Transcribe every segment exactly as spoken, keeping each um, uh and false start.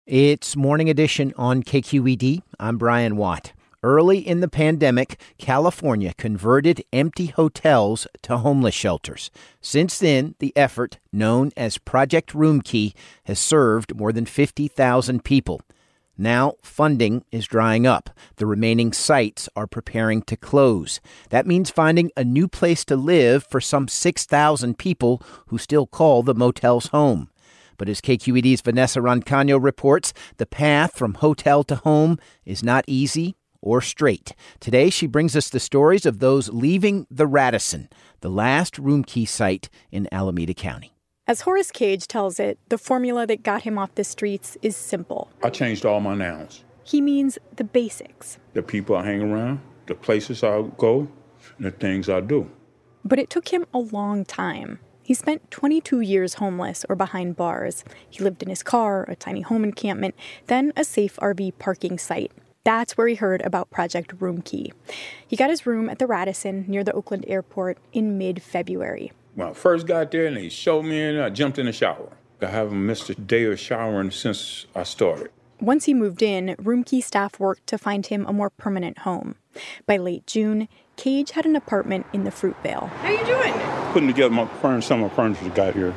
It's Morning Edition on K Q E D. I'm Brian Watt. Early in the pandemic, California converted empty hotels to homeless shelters. Since then, the effort, known as Project Roomkey, has served more than fifty thousand people. Now, funding is drying up. The remaining sites are preparing to close. That means finding a new place to live for some six thousand people who still call the motels home. But as K Q E D's Vanessa Rancaño reports, the path from hotel to home is not easy or straight. Today, she brings us the stories of those leaving the Radisson, the last Roomkey site in Alameda County. As Horace Cage tells it, the formula that got him off the streets is simple. I changed all my nouns. He means the basics. The people I hang around, the places I go, and the things I do. But it took him a long time. He spent twenty-two years homeless or behind bars. He lived in his car, a tiny home encampment, then a safe R V parking site. That's where he heard about Project Roomkey. He got his room at the Radisson near the Oakland airport in mid-February. When I first got there and they showed me in, I jumped in the shower. I haven't missed a day of showering since I started. Once he moved in, Roomkey staff worked to find him a more permanent home. By late June, Cage had an apartment in the Fruitvale. How you doing? Putting together my furniture, some of my furniture got here.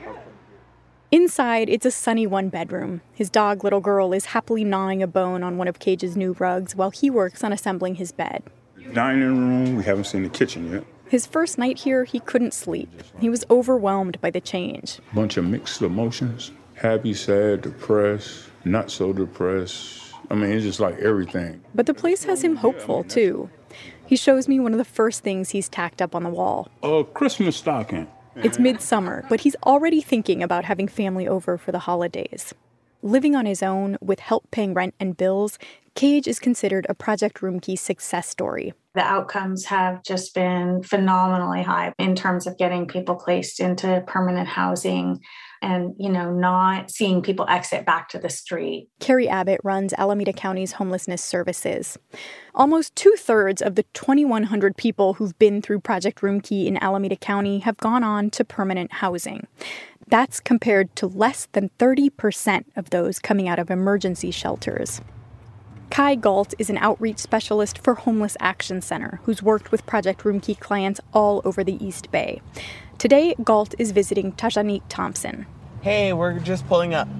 Inside, it's a sunny one-bedroom. His dog, Little Girl, is happily gnawing a bone on one of Cage's new rugs while he works on assembling his bed. Dining room, we haven't seen the kitchen yet. His first night here, he couldn't sleep. He was overwhelmed by the change. Bunch of mixed emotions. Happy, sad, depressed, not so depressed. I mean, it's just like everything. But the place has him hopeful, too. He shows me one of the first things he's tacked up on the wall. A Christmas stocking. It's midsummer, but he's already thinking about having family over for the holidays. Living on his own, with help paying rent and bills, Cage is considered a Project Roomkey success story. The outcomes have just been phenomenally high in terms of getting people placed into permanent housing and, you know, not seeing people exit back to the street. Carrie Abbott runs Alameda County's homelessness services. Almost two-thirds of the twenty-one hundred people who've been through Project Roomkey in Alameda County have gone on to permanent housing. That's compared to less than thirty percent of those coming out of emergency shelters. Kai Galt is an outreach specialist for Homeless Action Center who's worked with Project Roomkey clients all over the East Bay. Today, Galt is visiting Tajanique Thompson. Hey, we're just pulling up.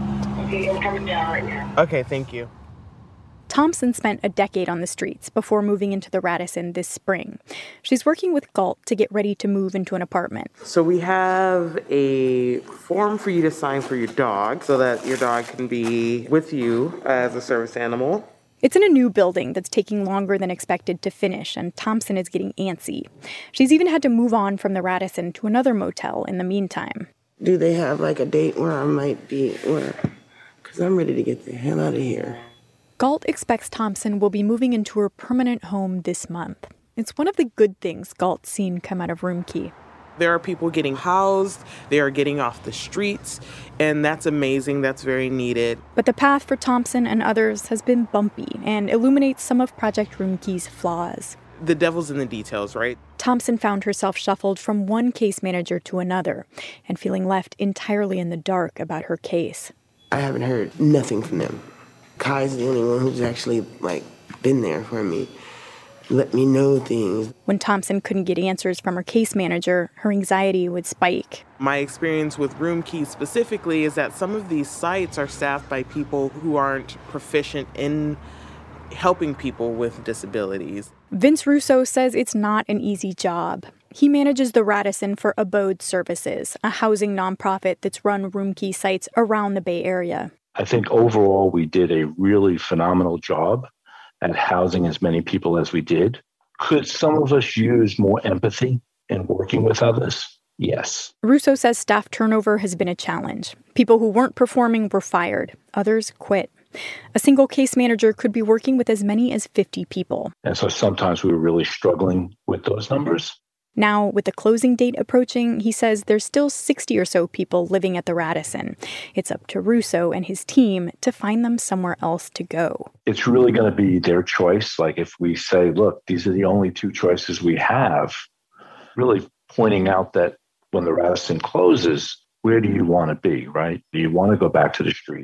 Okay, I'm coming down right now. Okay, thank you. Thompson spent a decade on the streets before moving into the Radisson this spring. She's working with Galt to get ready to move into an apartment. So we have a form for you to sign for your dog so that your dog can be with you as a service animal. It's in a new building that's taking longer than expected to finish, and Thompson is getting antsy. She's even had to move on from the Radisson to another motel in the meantime. Do they have like a date where I might be, where, because I'm ready to get the hell out of here. Galt expects Thompson will be moving into her permanent home this month. It's one of the good things Galt's seen come out of Roomkey. There are people getting housed, they are getting off the streets, and that's amazing, that's very needed. But the path for Thompson and others has been bumpy and illuminates some of Project Roomkey's flaws. The devil's in the details, right? Thompson found herself shuffled from one case manager to another and feeling left entirely in the dark about her case. I haven't heard nothing from them. Kai's the only one who's actually, like, been there for me. Let me know things. When Thompson couldn't get answers from her case manager, her anxiety would spike. My experience with Roomkey specifically is that some of these sites are staffed by people who aren't proficient in helping people with disabilities. Vince Russo says it's not an easy job. He manages the Radisson for Abode Services, a housing nonprofit that's run Roomkey sites around the Bay Area. I think overall we did a really phenomenal job at housing as many people as we did. Could some of us use more empathy in working with others? Yes. Russo says staff turnover has been a challenge. People who weren't performing were fired. Others quit. A single case manager could be working with as many as fifty people. And so sometimes we were really struggling with those numbers. Now, with the closing date approaching, he says there's still sixty or so people living at the Radisson. It's up to Russo and his team to find them somewhere else to go. It's really going to be their choice. Like if we say, look, these are the only two choices we have, really pointing out that when the Radisson closes, where do you want to be, right? Do you want to go back to the street?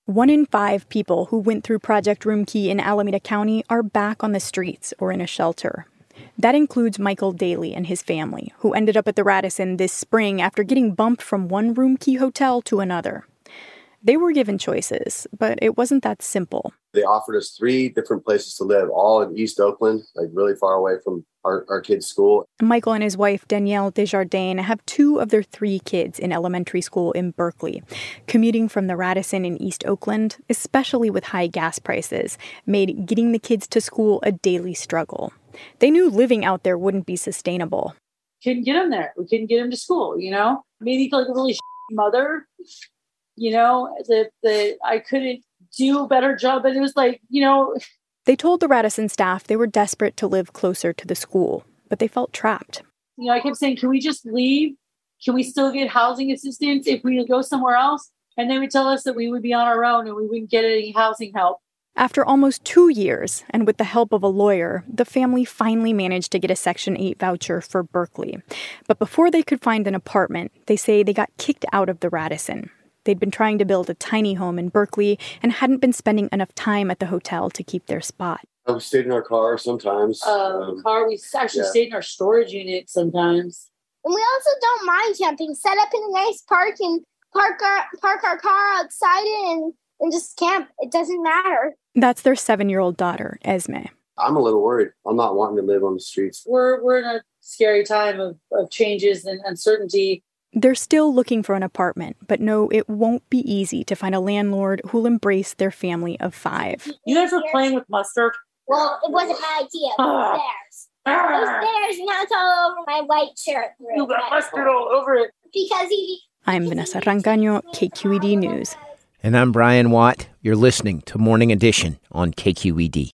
One in five people who went through Project Roomkey in Alameda County are back on the streets or in a shelter. That includes Michael Daly and his family, who ended up at the Radisson this spring after getting bumped from one Roomkey hotel to another. They were given choices, but it wasn't that simple. They offered us three different places to live, all in East Oakland, like really far away from our, our kids' school. Michael and his wife, Danielle Desjardins, have two of their three kids in elementary school in Berkeley. Commuting from the Radisson in East Oakland, especially with high gas prices, made getting the kids to school a daily struggle. They knew living out there wouldn't be sustainable. Couldn't get them there. We couldn't get them to school, you know? Made me feel like a really mother, you know, that, that I couldn't do a better job. And it was like, you know... They told the Radisson staff they were desperate to live closer to the school, but they felt trapped. You know, I kept saying, can we just leave? Can we still get housing assistance if we go somewhere else? And they would tell us that we would be on our own and we wouldn't get any housing help. After almost two years, and with the help of a lawyer, the family finally managed to get a Section eight voucher for Berkeley. But before they could find an apartment, they say they got kicked out of the Radisson. They'd been trying to build a tiny home in Berkeley and hadn't been spending enough time at the hotel to keep their spot. We stayed in our car sometimes. Uh, um, car, we actually yeah. stayed in our storage unit sometimes. And we also don't mind camping. Set up in a nice park and park our, park our car outside and, and just camp. It doesn't matter. That's their seven-year-old daughter, Esme. I'm a little worried. I'm not wanting to live on the streets. We're, we're in a scary time of, of changes and uncertainty. They're still looking for an apartment, but know it won't be easy to find a landlord who'll embrace their family of five. You guys were playing with mustard? Well, it wasn't my idea. It was theirs. It was theirs, and now it's all over my white shirt. You got mustard all over it. Because he... I'm Vanessa Rancaño, K Q E D News. And I'm Brian Watt. You're listening to Morning Edition on K Q E D.